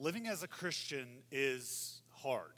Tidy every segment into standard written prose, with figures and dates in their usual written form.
living as a Christian is hard.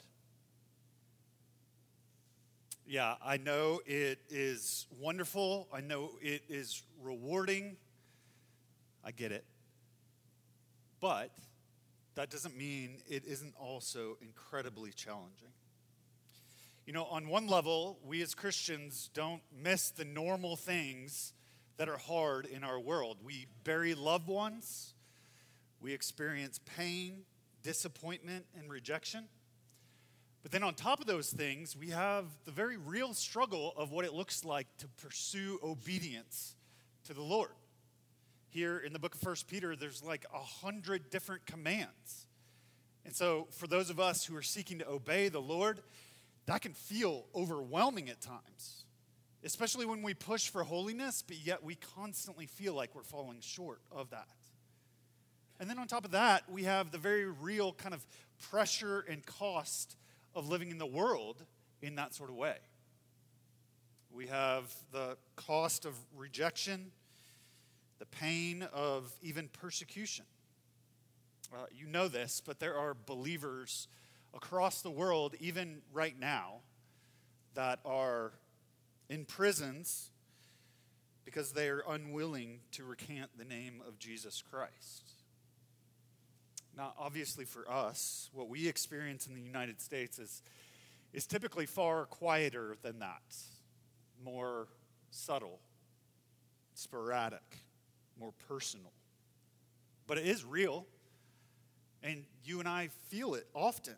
Yeah, I know it is wonderful. I know it is rewarding. I get it. But that doesn't mean it isn't also incredibly challenging. You know, on one level, we as Christians don't miss the normal things that are hard in our world. We bury loved ones. We experience pain, disappointment, and rejection. But then on top of those things, we have the very real struggle of what it looks like to pursue obedience to the Lord. Here in the book of 1 Peter, there's like 100 different commands. And so for those of us who are seeking to obey the Lord, that can feel overwhelming at times, especially when we push for holiness, but yet we constantly feel like we're falling short of that. And then on top of that, we have the very real kind of pressure and cost of living in the world in that sort of way. We have the cost of rejection, the pain of even persecution. You know this, but there are believers across the world, even right now, that are in prisons because they are unwilling to recant the name of Jesus Christ. Now, obviously for us, what we experience in the United States is typically far quieter than that, more subtle, sporadic, more personal. But it is real, and you and I feel it often.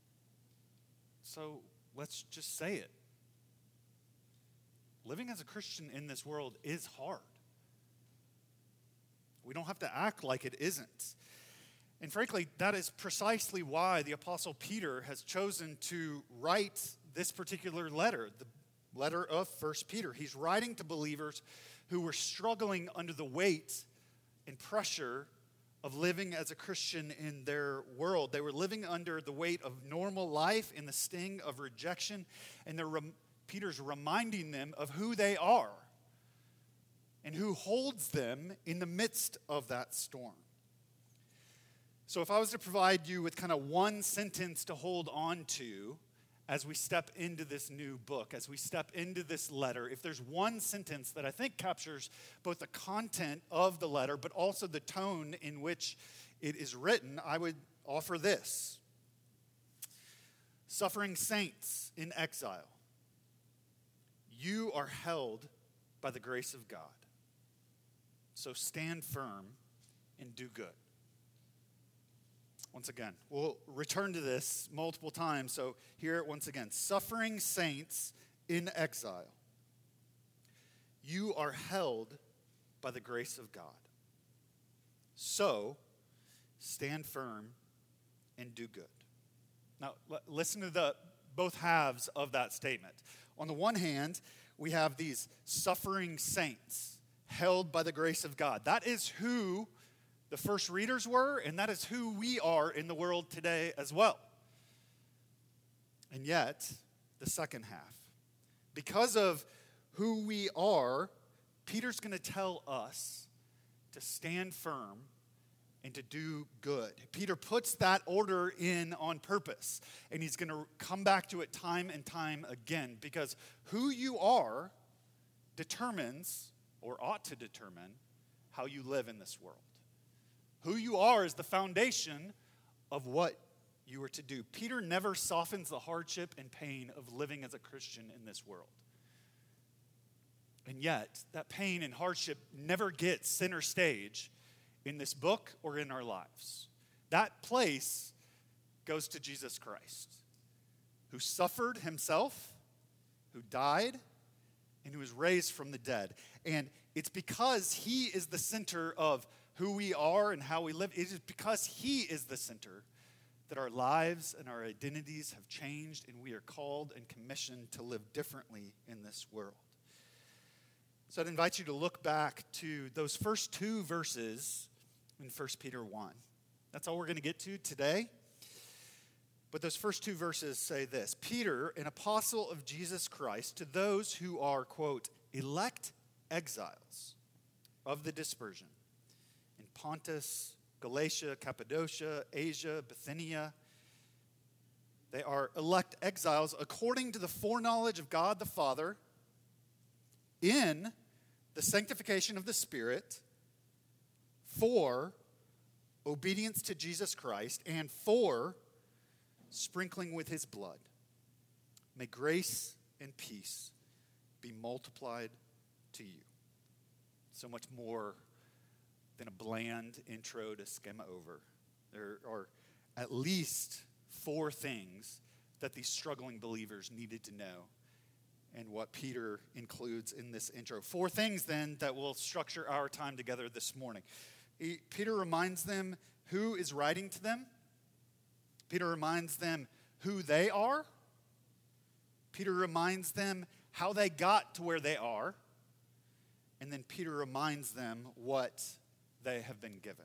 So let's just say it. Living as a Christian in this world is hard. We don't have to act like it isn't. And frankly, that is precisely why the Apostle Peter has chosen to write this particular letter, the letter of 1 Peter. He's writing to believers who were struggling under the weight and pressure of living as a Christian in their world. They were living under the weight of normal life and the sting of rejection, and Peter's reminding them of who they are and who holds them in the midst of that storm. So if I was to provide you with kind of one sentence to hold on to as we step into this new book, as we step into this letter, if there's one sentence that I think captures both the content of the letter but also the tone in which it is written, I would offer this. Suffering saints in exile, you are held by the grace of God. So stand firm and do good. Once again, we'll return to this multiple times, so hear it once again. Suffering saints in exile, you are held by the grace of God. So, stand firm and do good. Now, listen to both halves of that statement. On the one hand, we have these suffering saints held by the grace of God. That is who the first readers were, and that is who we are in the world today as well. And yet, the second half. Because of who we are, Peter's going to tell us to stand firm and to do good. Peter puts that order in on purpose, and he's going to come back to it time and time again, because who you are determines, or ought to determine, how you live in this world. Who you are is the foundation of what you are to do. Peter never softens the hardship and pain of living as a Christian in this world. And yet, that pain and hardship never gets center stage in this book or in our lives. That place goes to Jesus Christ, who suffered himself, who died, and who was raised from the dead. And it's because he is the center of who we are and how we live. It is because he is the center that our lives and our identities have changed, and we are called and commissioned to live differently in this world. So I'd invite you to look back to those first two verses in 1 Peter 1. That's all we're going to get to today. But those first two verses say this: Peter, an apostle of Jesus Christ, to those who are, quote, elect exiles of the dispersion in Pontus, Galatia, Cappadocia, Asia, Bithynia. They are elect exiles according to the foreknowledge of God the Father in the sanctification of the Spirit for obedience to Jesus Christ and for sprinkling with his blood. May grace and peace be multiplied to you. So much more than a bland intro to skim over. There are at least 4 things that these struggling believers needed to know, and what Peter includes in this intro. 4 things then that will structure our time together this morning. Peter reminds them who is writing to them. Peter reminds them who they are. Peter reminds them how they got to where they are. And then Peter reminds them what they have been given.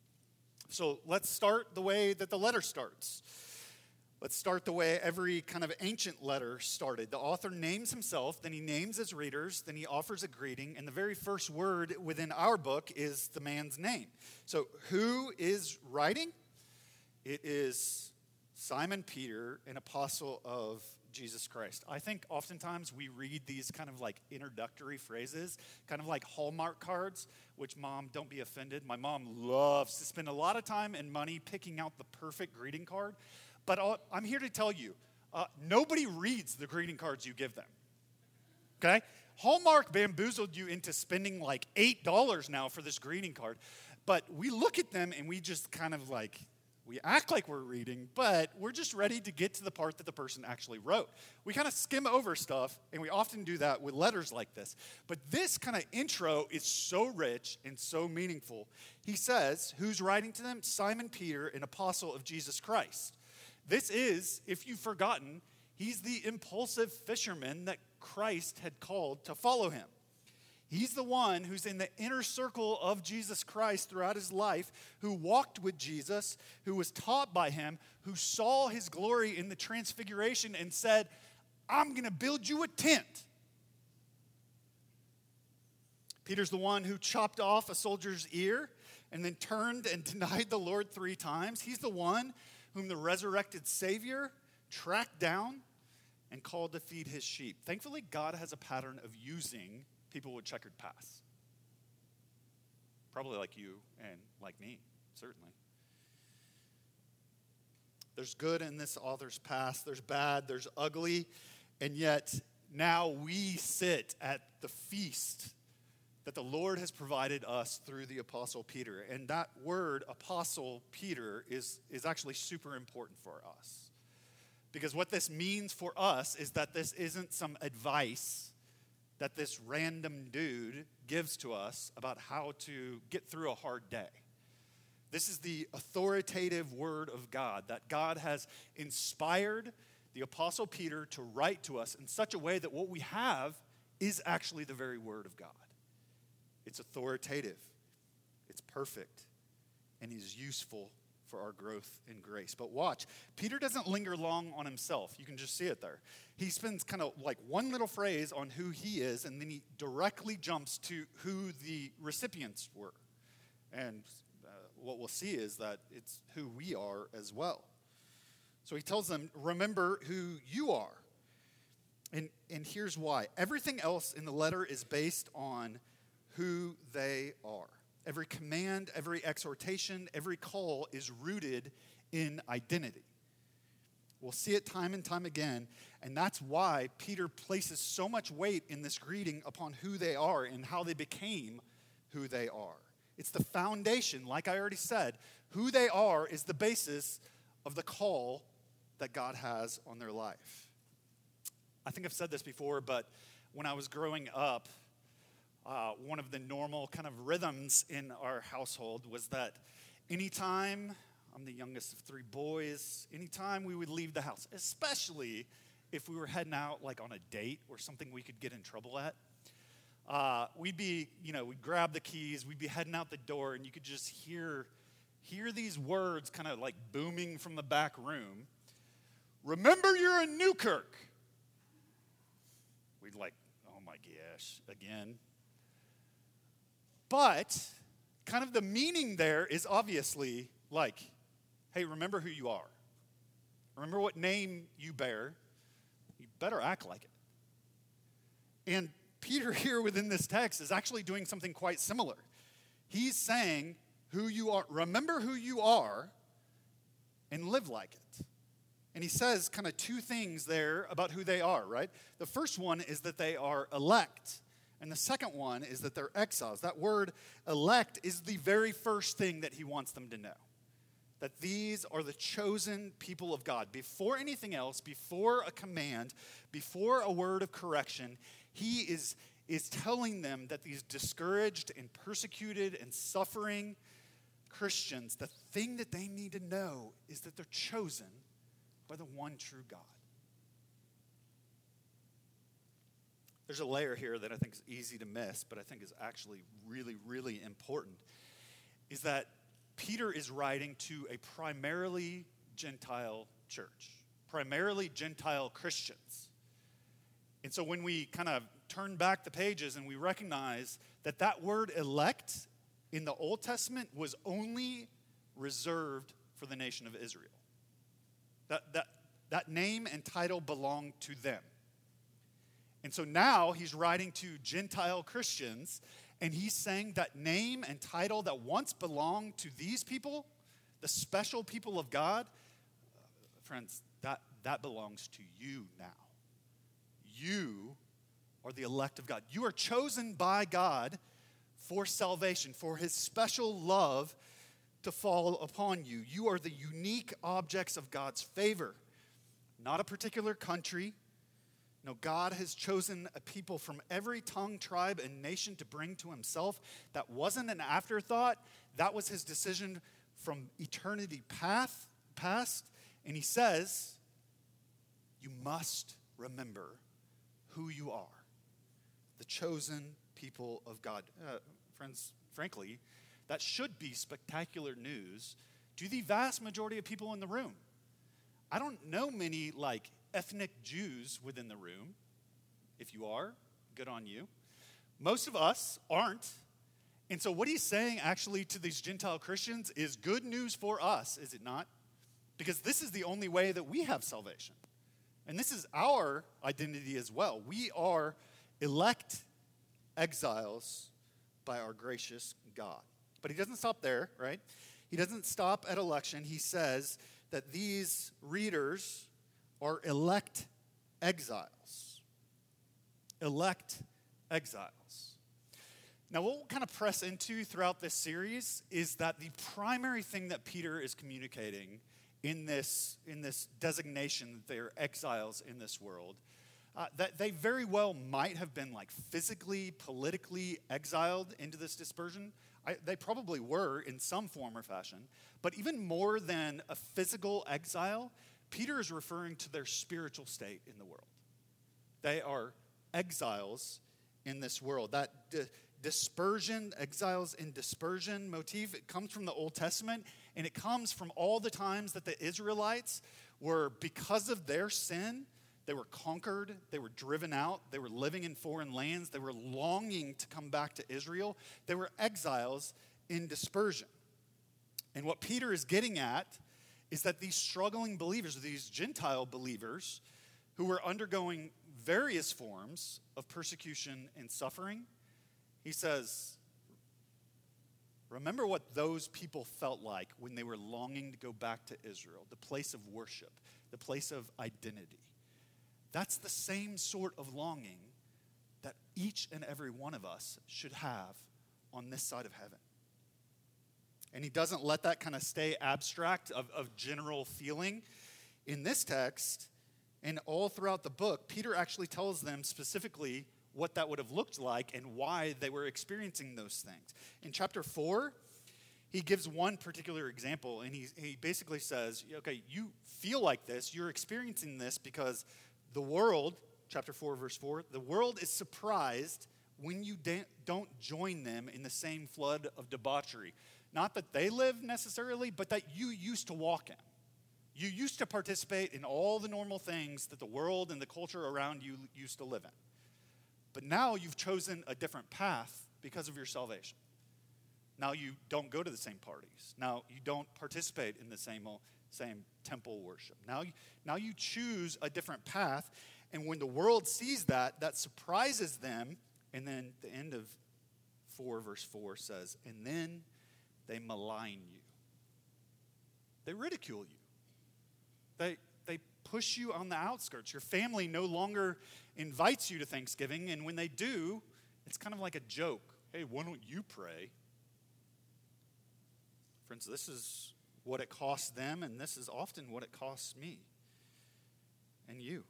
So let's start the way that the letter starts. Let's start the way every kind of ancient letter started. The author names himself, then he names his readers, then he offers a greeting, and the very first word within our book is the man's name. So who is writing? It is Simon Peter, an apostle of Jesus Christ. I think oftentimes we read these kind of like introductory phrases, kind of like Hallmark cards, which, Mom, don't be offended. My mom loves to spend a lot of time and money picking out the perfect greeting card. But I'm here to tell you, nobody reads the greeting cards you give them, okay? Hallmark bamboozled you into spending like $8 now for this greeting card. But we look at them and we just kind of like, we act like we're reading, but we're just ready to get to the part that the person actually wrote. We kind of skim over stuff, and we often do that with letters like this. But this kind of intro is so rich and so meaningful. He says, who's writing to them? Simon Peter, an apostle of Jesus Christ. This is, if you've forgotten, he's the impulsive fisherman that Christ had called to follow him. He's the one who's in the inner circle of Jesus Christ throughout his life, who walked with Jesus, who was taught by him, who saw his glory in the transfiguration and said, I'm going to build you a tent. Peter's the one who chopped off a soldier's ear and then turned and denied the Lord 3 times. He's the one whom the resurrected Savior tracked down and called to feed his sheep. Thankfully, God has a pattern of using people with checkered pasts. Probably like you and like me, certainly. There's good in this author's past, there's bad, there's ugly, and yet now we sit at the feast that the Lord has provided us through the Apostle Peter. And that word, Apostle Peter, is actually super important for us. Because what this means for us is that this isn't some advice that this random dude gives to us about how to get through a hard day. This is the authoritative word of God, that God has inspired the Apostle Peter to write to us in such a way that what we have is actually the very word of God. It's authoritative, it's perfect, and is useful for our growth in grace. But watch, Peter doesn't linger long on himself. You can just see it there. He spends kind of like one little phrase on who he is, and then he directly jumps to who the recipients were. And what we'll see is that it's who we are as well. So he tells them, remember who you are. And here's why. Everything else in the letter is based on who they are. Every command, every exhortation, every call is rooted in identity. We'll see it time and time again, and that's why Peter places so much weight in this greeting upon who they are and how they became who they are. It's the foundation, like I already said. Who they are is the basis of the call that God has on their life. I think I've said this before, but when I was growing up, one of the normal kind of rhythms in our household was that anytime, I'm the youngest of 3 boys, anytime we would leave the house, especially if we were heading out like on a date or something we could get in trouble at, we'd grab the keys, we'd be heading out the door, and you could just hear these words kind of like booming from the back room. Remember, you're in Newkirk. We'd like, oh my gosh, again. But kind of the meaning there is obviously like, hey, remember who you are. Remember what name you bear. You better act like it. And Peter here within this text is actually doing something quite similar. He's saying who you are, remember who you are, and live like it. And he says kind of two things there about who they are, right? The first one is that they are elect. And the second one is that they're exiles. That word elect is the very first thing that he wants them to know. That these are the chosen people of God. Before anything else, before a command, before a word of correction, he is telling them that these discouraged and persecuted and suffering Christians, the thing that they need to know is that they're chosen by the one true God. There's a layer here that I think is easy to miss, but I think is actually really, really important, is that Peter is writing to a primarily Gentile church, primarily Gentile Christians. And so when we kind of turn back the pages and we recognize that that word elect in the Old Testament was only reserved for the nation of Israel. That name and title belonged to them. And so now he's writing to Gentile Christians, and he's saying that name and title that once belonged to these people, the special people of God, friends, that belongs to you now. You are the elect of God. You are chosen by God for salvation, for his special love to fall upon you. You are the unique objects of God's favor, not a particular country. No, God has chosen a people from every tongue, tribe, and nation to bring to himself. That wasn't an afterthought. That was his decision from eternity past. And he says, you must remember who you are, the chosen people of God. Friends, frankly, that should be spectacular news to the vast majority of people in the room. I don't know many ethnic Jews within the room. If you are, good on you. Most of us aren't. And so what he's saying actually to these Gentile Christians is good news for us, is it not? Because this is the only way that we have salvation. And this is our identity as well. We are elect exiles by our gracious God. But he doesn't stop there, right? He doesn't stop at election. He says that these readers are elect exiles. Elect exiles. Now, what we'll kind of press into throughout this series is that the primary thing that Peter is communicating in this designation that they are exiles in this world, that they very well might have been physically, politically exiled into this dispersion. They probably were in some form or fashion. But even more than a physical exile, Peter is referring to their spiritual state in the world. They are exiles in this world. That dispersion, exiles in dispersion motif, it comes from the Old Testament, and it comes from all the times that the Israelites were, because of their sin, they were conquered, they were driven out, they were living in foreign lands, they were longing to come back to Israel. They were exiles in dispersion. And what Peter is getting at is that these struggling believers, these Gentile believers, who were undergoing various forms of persecution and suffering, he says, remember what those people felt like when they were longing to go back to Israel, the place of worship, the place of identity. That's the same sort of longing that each and every one of us should have on this side of heaven. And he doesn't let that kind of stay abstract of general feeling. In this text, and all throughout the book, Peter actually tells them specifically what that would have looked like and why they were experiencing those things. In chapter 4, he gives one particular example, and he basically says, okay, you feel like this, you're experiencing this because the world, chapter 4, verse 4, the world is surprised when you don't join them in the same flood of debauchery. Not that they live necessarily, but that you used to walk in. You used to participate in all the normal things that the world and the culture around you used to live in. But now you've chosen a different path because of your salvation. Now you don't go to the same parties. Now you don't participate in the same temple worship. Now you choose a different path. And when the world sees that, that surprises them. And then the end of 4, verse 4 says, and then they malign you. They ridicule you. They push you on the outskirts. Your family no longer invites you to Thanksgiving. And when they do, it's kind of like a joke. Hey, why don't you pray? Friends, this is what it costs them, and this is often what it costs me and you.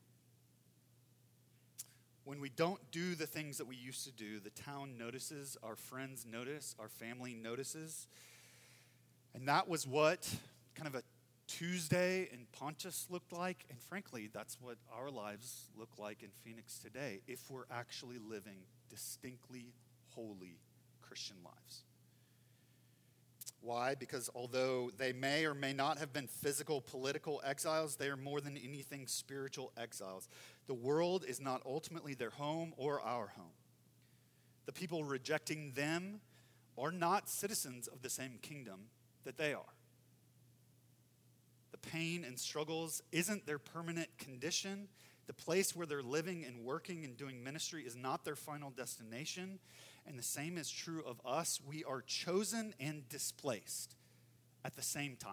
When we don't do the things that we used to do, the town notices, our friends notice, our family notices. And that was what kind of a Tuesday in Pontus looked like. And frankly, that's what our lives look like in Phoenix today if we're actually living distinctly holy Christian lives. Why? Because although they may or may not have been physical, political exiles, they are more than anything spiritual exiles. The world is not ultimately their home or our home. The people rejecting them are not citizens of the same kingdom that they are. The pain and struggles isn't their permanent condition. The place where they're living and working and doing ministry is not their final destination. And the same is true of us. We are chosen and displaced at the same time.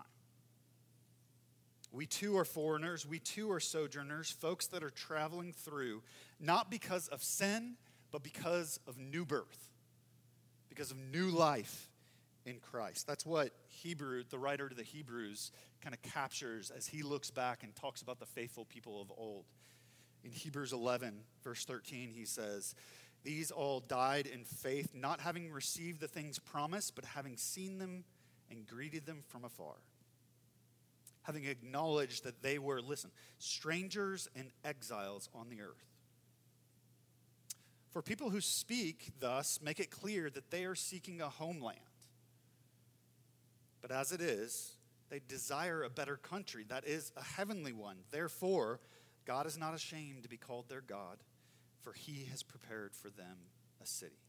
We too are foreigners. We too are sojourners, folks that are traveling through, not because of sin, but because of new birth, because of new life in Christ. That's what the writer to the Hebrews kind of captures as he looks back and talks about the faithful people of old. In Hebrews 11, verse 13, he says, "These all died in faith, not having received the things promised, but having seen them and greeted them from afar. Having acknowledged that they were," listen, "strangers and exiles on the earth. For people who speak thus make it clear that they are seeking a homeland. But as it is, they desire a better country, that is, a heavenly one. Therefore, God is not ashamed to be called their God, for he has prepared for them a city."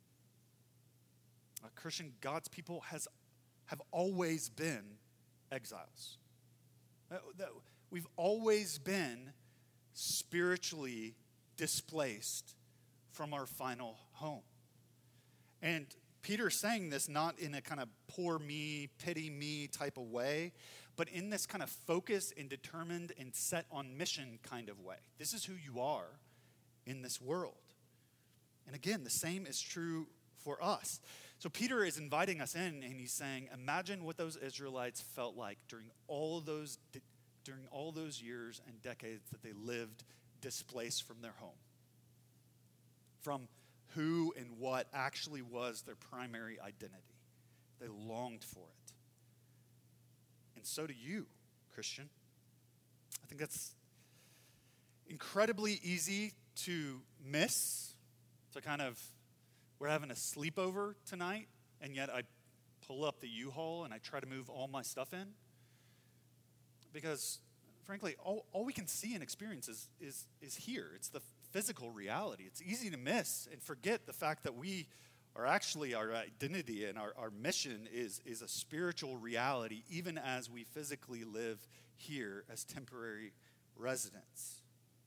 Christian, God's people have always been exiles. We've always been spiritually displaced from our final home. And Peter's saying this not in a kind of poor me, pity me type of way, but in this kind of focused and determined and set on mission kind of way. This is who you are in this world. And again, the same is true for us. So Peter is inviting us in, and he's saying, imagine what those Israelites felt like during all those years and decades that they lived displaced from their home, from who and what actually was their primary identity. They longed for it. And so do you, Christian. I think that's incredibly easy to miss. So we're having a sleepover tonight, and yet I pull up the U-Haul and I try to move all my stuff in. Because, frankly, all we can see and experience is here. It's the physical reality. It's easy to miss and forget the fact that we are actually, our identity and our mission is a spiritual reality, even as we physically live here as temporary residents.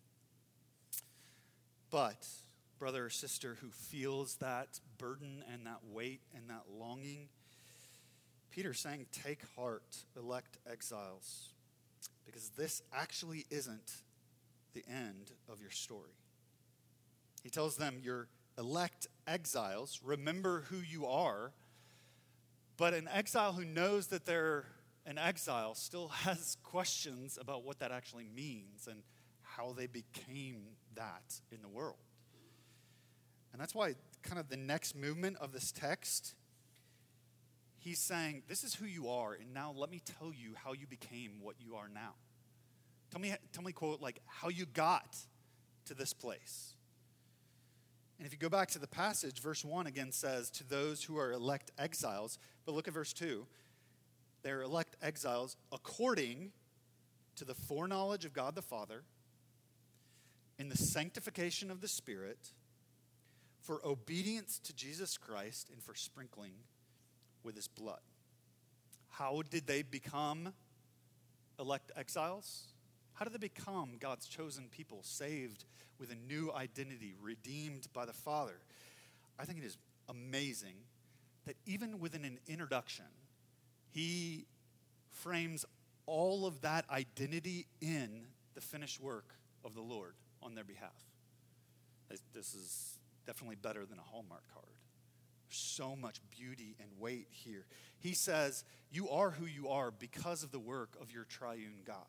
But, brother or sister who feels that burden and that weight and that longing, Peter's saying, take heart, elect exiles, because this actually isn't the end of your story. He tells them, you're elect exiles, remember who you are, but an exile who knows that they're an exile still has questions about what that actually means and how they became that in the world. And that's why kind of the next movement of this text, he's saying, this is who you are, and now let me tell you how you became what you are now. Tell me, quote, like how you got to this place. And if you go back to the passage, verse 1 again says, to those who are elect exiles, but look at verse 2. They're elect exiles according to the foreknowledge of God the Father, in the sanctification of the Spirit, for obedience to Jesus Christ, and for sprinkling with his blood. How did they become elect exiles? How did they become God's chosen people, saved with a new identity, redeemed by the Father? I think it is amazing that even within an introduction, he frames all of that identity in the finished work of the Lord on their behalf. This is definitely better than a Hallmark card. There's so much beauty and weight here. He says, you are who you are because of the work of your triune God.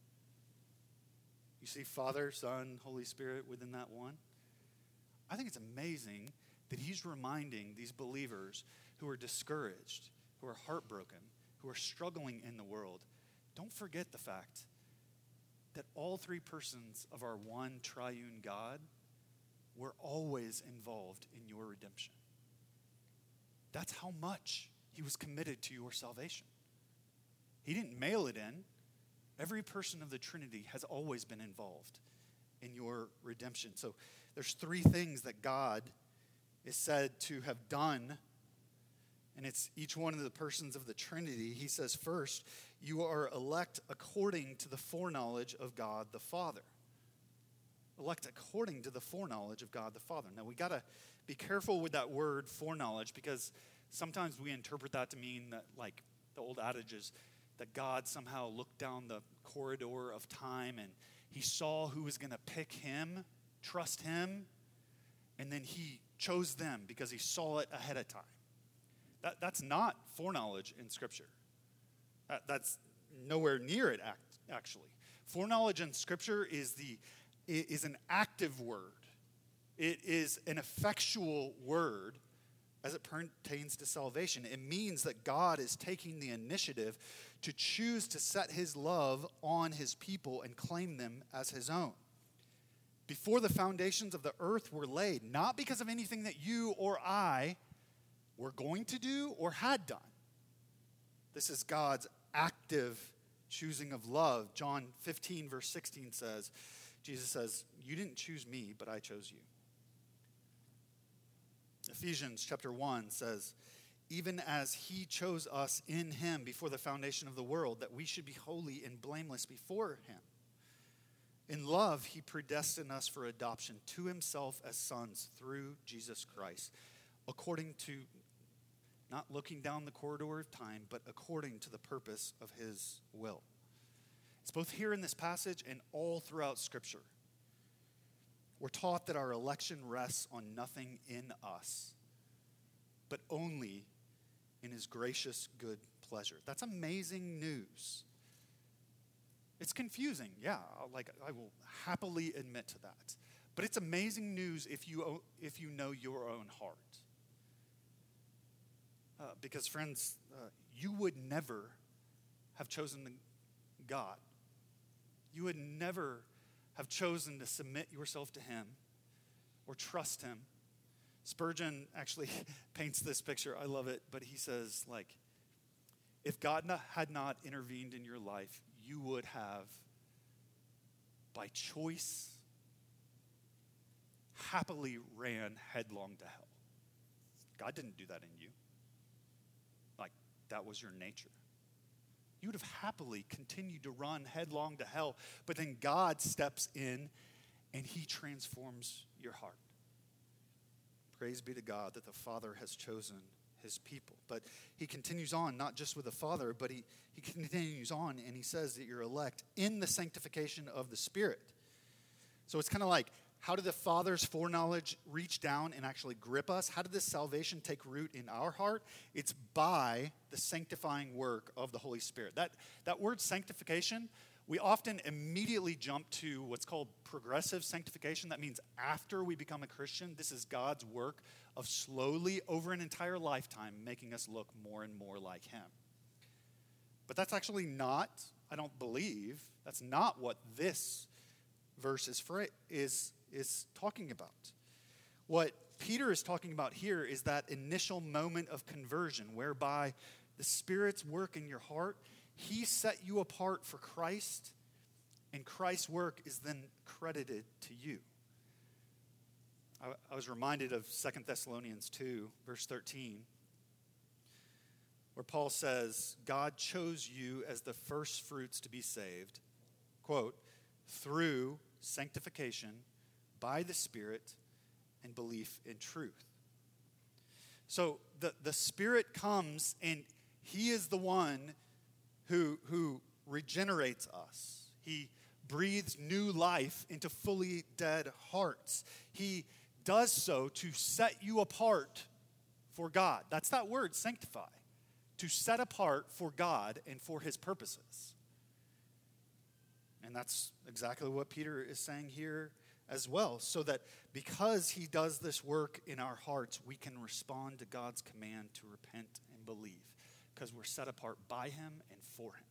You see Father, Son, Holy Spirit within that one? I think it's amazing that he's reminding these believers who are discouraged, who are heartbroken, who are struggling in the world, don't forget the fact that all three persons of our one triune God were always involved in your redemption. That's how much he was committed to your salvation. He didn't mail it in. Every person of the Trinity has always been involved in your redemption. So there's three things that God is said to have done, and it's each one of the persons of the Trinity. He says, first, you are elect according to the foreknowledge of God the Father. Elect according to the foreknowledge of God the Father. Now, we got to be careful with that word foreknowledge, because sometimes we interpret that to mean that, like the old adage is, that God somehow looked down the corridor of time and he saw who was going to pick him, trust him, and then he chose them because he saw it ahead of time. That's not foreknowledge in Scripture. That's nowhere near it, actually. Foreknowledge in Scripture is an active word. It is an effectual word as it pertains to salvation. It means that God is taking the initiative to choose to set his love on his people and claim them as his own. Before the foundations of the earth were laid, not because of anything that you or I were going to do or had done. This is God's active choosing of love. John 15, verse 16 says, Jesus says, you didn't choose me, but I chose you. Ephesians chapter 1 says, even as he chose us in him before the foundation of the world, that we should be holy and blameless before him. In love, he predestined us for adoption to himself as sons through Jesus Christ, according to, not looking down the corridor of time, but according to the purpose of his will. It's both here in this passage and all throughout Scripture. We're taught that our election rests on nothing in us, but only in his gracious good pleasure. That's amazing news. It's confusing, yeah, I will happily admit to that. But it's amazing news if you know your own heart. Because friends, you would never have chosen God. You would never have chosen to submit yourself to him or trust him. Spurgeon actually paints this picture. I love it, but he says, if God had not intervened in your life, you would have, by choice, happily ran headlong to hell. God didn't do that in you. That was your nature. You would have happily continued to run headlong to hell, but then God steps in and he transforms your heart. Praise be to God that the Father has chosen his people. But he continues on, not just with the Father, but he continues on and he says that you're elect in the sanctification of the Spirit. So it's kind of like, how did the Father's foreknowledge reach down and actually grip us? How did this salvation take root in our heart? It's by the sanctifying work of the Holy Spirit. That word sanctification, we often immediately jump to what's called progressive sanctification. That means after we become a Christian, this is God's work of slowly, over an entire lifetime, making us look more and more like him. But that's actually not, I don't believe, that's not what this verse is talking about. What Peter is talking about here is that initial moment of conversion whereby the Spirit's work in your heart, he set you apart for Christ, and Christ's work is then credited to you. I was reminded of 2 Thessalonians 2, verse 13. where Paul says, God chose you as the first fruits to be saved, quote, through sanctification by the Spirit and belief in truth. So the Spirit comes, and he is the one who regenerates us. He breathes new life into fully dead hearts. He does so to set you apart for God. That's that word, sanctify. To set apart for God and for his purposes. And that's exactly what Peter is saying here as well. So that because he does this work in our hearts, we can respond to God's command to repent and believe. Because we're set apart by him and for him.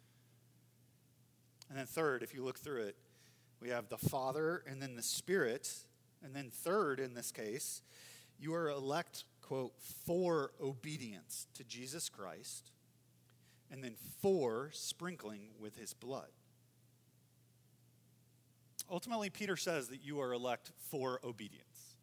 And then third, if you look through it, we have the Father and then the Spirit. And then third, in this case, you are elect, quote, for obedience to Jesus Christ. And then for sprinkling with his blood. Ultimately, Peter says that you are elect for obedience.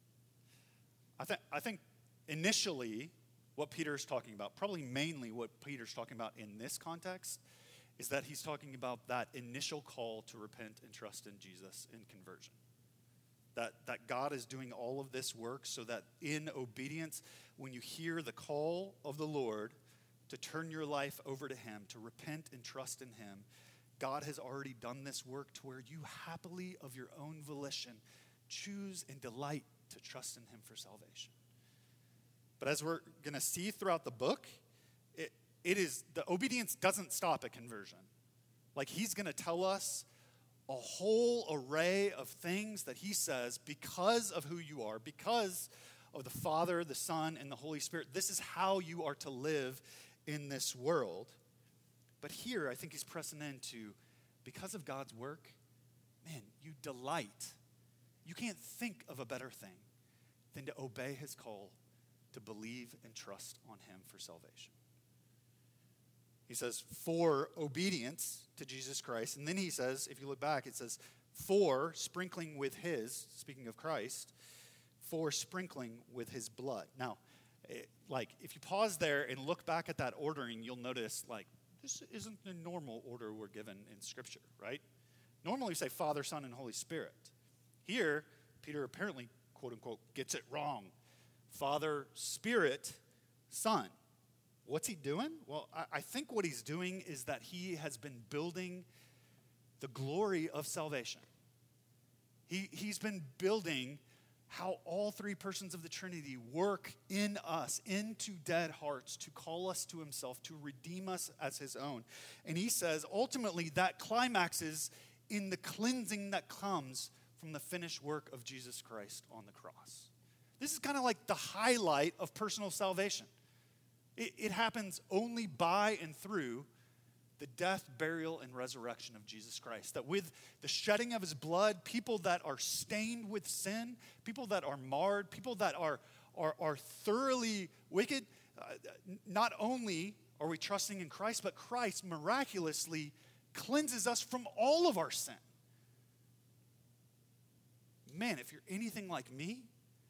I think initially what Peter's talking about, probably mainly what Peter's talking about in this context, is that he's talking about that initial call to repent and trust in Jesus in conversion. That God is doing all of this work so that in obedience, when you hear the call of the Lord to turn your life over to him, to repent and trust in him, God has already done this work to where you happily, of your own volition, choose and delight to trust in him for salvation. But as we're going to see throughout the book, the obedience doesn't stop at conversion. Like he's going to tell us a whole array of things that he says because of who you are, because of the Father, the Son, and the Holy Spirit. This is how you are to live in this world. But here, I think he's pressing into, because of God's work, man, you delight. You can't think of a better thing than to obey his call to believe and trust on him for salvation. He says, for obedience to Jesus Christ. And then he says, if you look back, it says, for sprinkling with his, speaking of Christ, for sprinkling with his blood. Now, if you pause there and look back at that ordering, you'll notice, this isn't the normal order we're given in Scripture, right? Normally we say Father, Son, and Holy Spirit. Here, Peter apparently, quote unquote, gets it wrong. Father, Spirit, Son. What's he doing? Well, I think what he's doing is that he has been building the glory of salvation. He's been building how all three persons of the Trinity work in us, into dead hearts, to call us to himself, to redeem us as his own. And he says, ultimately, that climaxes in the cleansing that comes from the finished work of Jesus Christ on the cross. This is kind of like the highlight of personal salvation. It happens only by and through the death, burial, and resurrection of Jesus Christ. That with the shedding of his blood, people that are stained with sin, people that are marred, people that are thoroughly wicked, not only are we trusting in Christ, but Christ miraculously cleanses us from all of our sin. Man, if you're anything like me,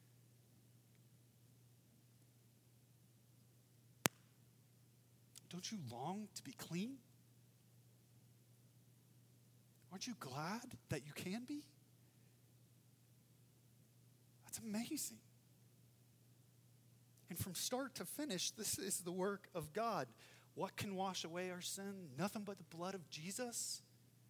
don't you long to be clean? Aren't you glad that you can be? That's amazing. And from start to finish, this is the work of God. What can wash away our sin? Nothing but the blood of Jesus.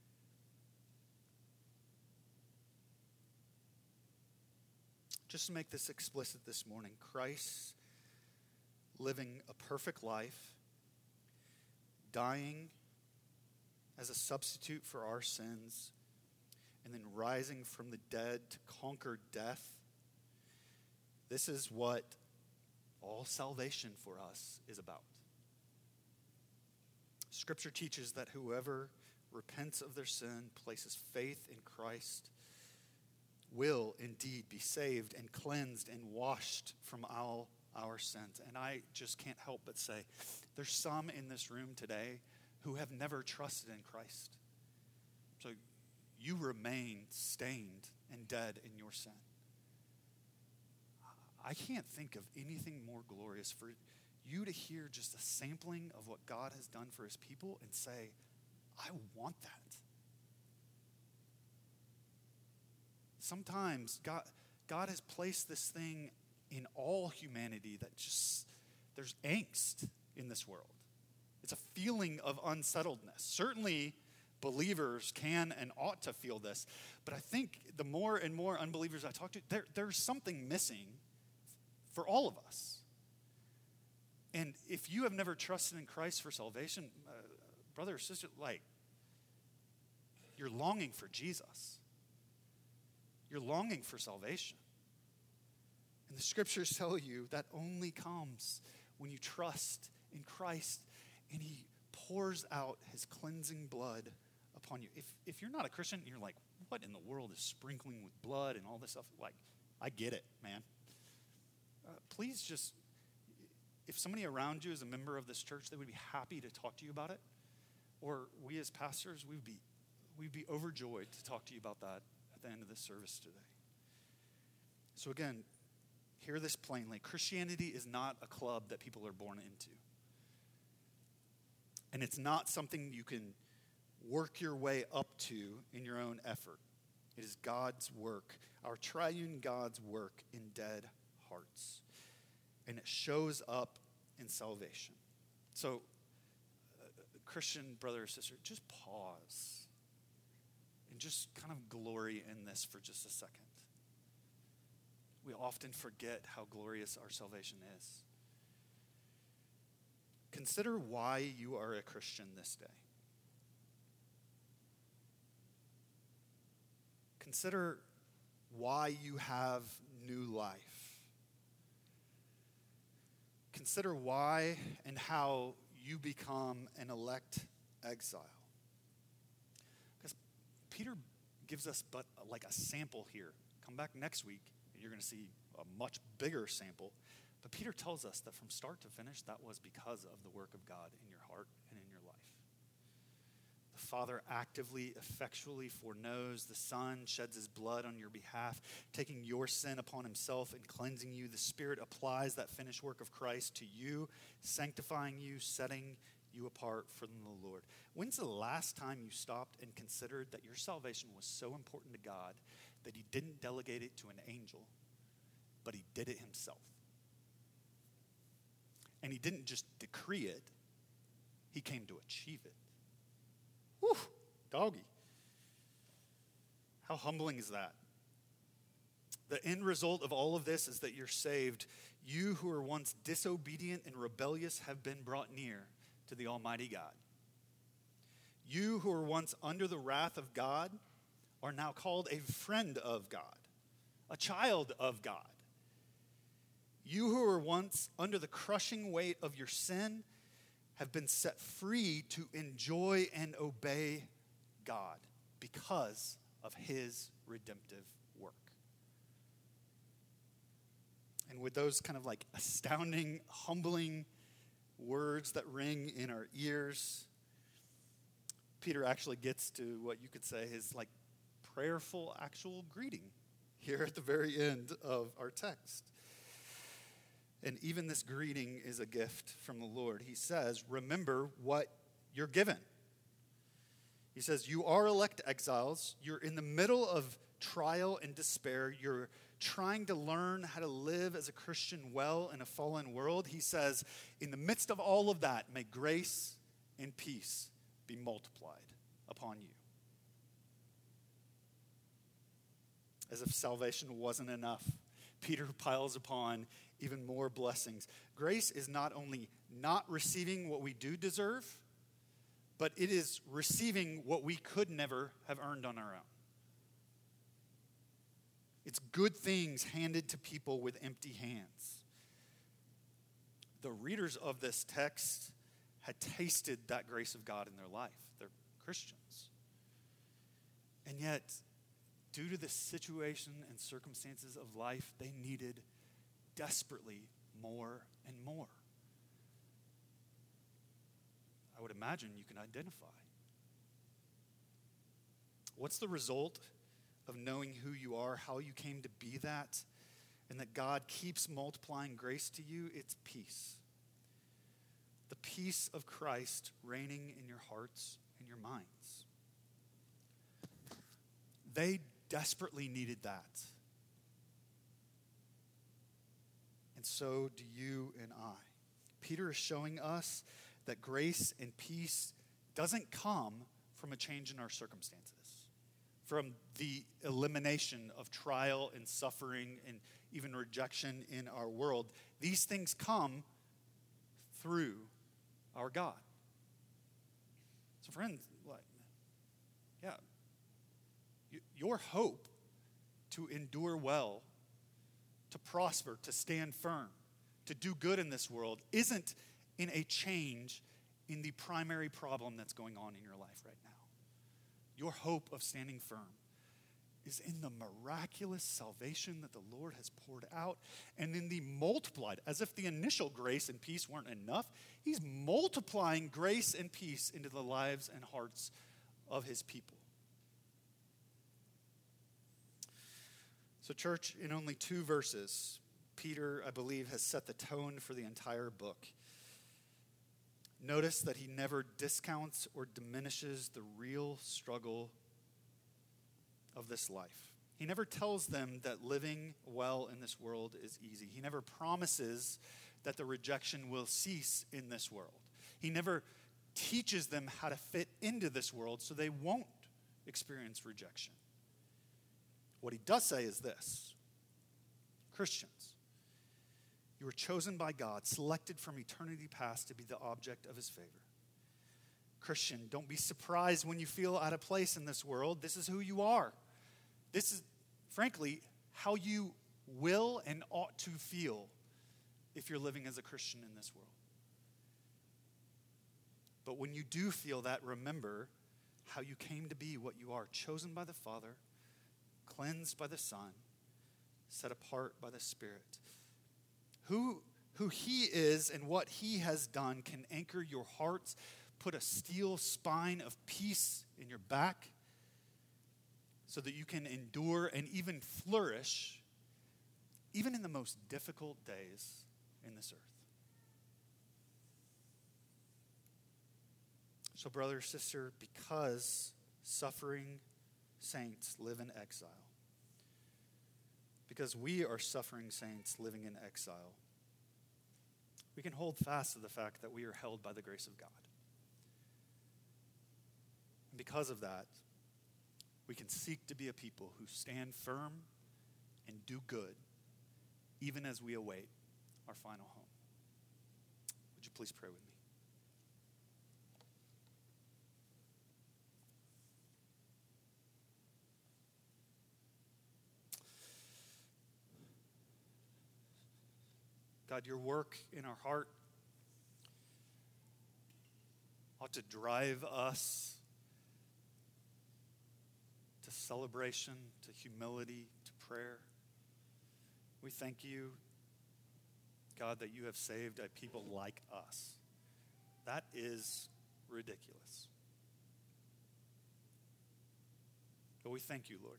Just to make this explicit this morning, Christ living a perfect life, dying as a substitute for our sins, and then rising from the dead to conquer death. This is what all salvation for us is about. Scripture teaches that whoever repents of their sin, places faith in Christ, will indeed be saved and cleansed and washed from all our sins. And I just can't help but say, there's some in this room today who have never trusted in Christ. So you remain stained and dead in your sin. I can't think of anything more glorious for you to hear just a sampling of what God has done for his people and say, I want that. Sometimes God has placed this thing in all humanity that just, there's angst in this world. It's a feeling of unsettledness. Certainly, believers can and ought to feel this, but I think the more and more unbelievers I talk to, there's something missing for all of us. And if you have never trusted in Christ for salvation, brother or sister, you're longing for Jesus. You're longing for salvation. And the scriptures tell you that only comes when you trust in Christ and he pours out his cleansing blood upon you. If you're not a Christian, you're like, what in the world is sprinkling with blood and all this stuff? I get it, man. Please just, if somebody around you is a member of this church, they would be happy to talk to you about it. Or we as pastors, we'd be overjoyed to talk to you about that at the end of this service today. So again, hear this plainly. Christianity is not a club that people are born into. And it's not something you can work your way up to in your own effort. It is God's work, our triune God's work in dead hearts. And it shows up in salvation. So, Christian brother or sister, just pause and just kind of glory in this for just a second. We often forget how glorious our salvation is. Consider why you are a Christian this day. Consider why you have new life. Consider why and how you become an elect exile. Because Peter gives us but like a sample here. Come back next week and you're going to see a much bigger sample. But Peter tells us that from start to finish, that was because of the work of God in your heart and in your life. The Father actively, effectually foreknows. The Son sheds his blood on your behalf, taking your sin upon himself and cleansing you. The Spirit applies that finished work of Christ to you, sanctifying you, setting you apart from the Lord. When's the last time you stopped and considered that your salvation was so important to God that he didn't delegate it to an angel, but he did it himself? And he didn't just decree it, he came to achieve it. Whew, doggy. How humbling is that? The end result of all of this is that you're saved. You who were once disobedient and rebellious have been brought near to the Almighty God. You who were once under the wrath of God are now called a friend of God, a child of God. You who were once under the crushing weight of your sin have been set free to enjoy and obey God because of his redemptive work. And with those kind of like astounding, humbling words that ring in our ears, Peter actually gets to what you could say is like prayerful actual greeting here at the very end of our text. And even this greeting is a gift from the Lord. He says, remember what you're given. He says, you are elect exiles. You're in the middle of trial and despair. You're trying to learn how to live as a Christian well in a fallen world. He says, in the midst of all of that, may grace and peace be multiplied upon you. As if salvation wasn't enough, Peter piles upon even more blessings. Grace is not only not receiving what we do deserve, but it is receiving what we could never have earned on our own. It's good things handed to people with empty hands. The readers of this text had tasted that grace of God in their life. They're Christians. And yet, due to the situation and circumstances of life, they needed desperately more and more. I would imagine you can identify. What's the result of knowing who you are, how you came to be that, and that God keeps multiplying grace to you? It's peace. peace of Christ reigning in your hearts and your minds. They desperately needed that. And so do you and I. Peter is showing us that grace and peace doesn't come from a change in our circumstances, from the elimination of trial and suffering and even rejection in our world. These things come through our God. So friends, your hope to endure well, to prosper, to stand firm, to do good in this world isn't in a change in the primary problem that's going on in your life right now. Your hope of standing firm is in the miraculous salvation that the Lord has poured out and in the multiplied, as if the initial grace and peace weren't enough, he's multiplying grace and peace into the lives and hearts of his people. So church, in only 2 verses, Peter, I believe, has set the tone for the entire book. Notice that he never discounts or diminishes the real struggle of this life. He never tells them that living well in this world is easy. He never promises that the rejection will cease in this world. He never teaches them how to fit into this world so they won't experience rejection. What he does say is this: Christians, you were chosen by God, selected from eternity past to be the object of his favor. Christian, don't be surprised when you feel out of place in this world. This is who you are. This is, frankly, how you will and ought to feel if you're living as a Christian in this world. But when you do feel that, remember how you came to be what you are, chosen by the Father, cleansed by the Son, set apart by the Spirit. Who he is and what he has done can anchor your hearts, put a steel spine of peace in your back so that you can endure and even flourish even in the most difficult days in this earth. So brother, sister, because suffering saints live in exile, because we are suffering saints living in exile, we can hold fast to the fact that we are held by the grace of God. And because of that, we can seek to be a people who stand firm and do good, even as we await our final home. Would you please pray with me? God, your work in our heart ought to drive us to celebration, to humility, to prayer. We thank you, God, that you have saved a people like us. That is ridiculous. But we thank you, Lord.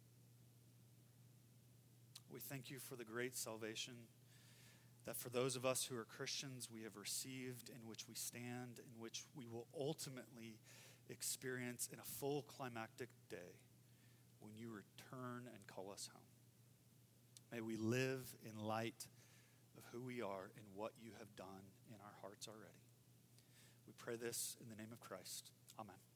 We thank you for the great salvation that for those of us who are Christians, we have received, in which we stand, in which we will ultimately experience in a full climactic day when you return and call us home. May we live in light of who we are and what you have done in our hearts already. We pray this in the name of Christ. Amen.